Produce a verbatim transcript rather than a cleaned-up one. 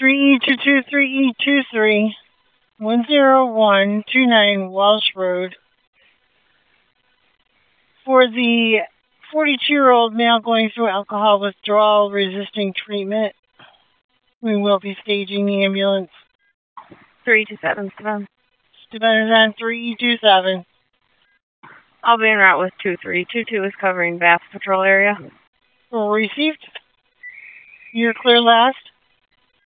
three E two two three E two three one zero one two nine Walsh Road. For the forty-two-year-old male going through alcohol withdrawal resisting treatment, we will be staging the ambulance. three two seven, Savannah. Savannah's on three E two seven. I'll be en route with two three two two is covering Bath Patrol area. Received. You're clear last.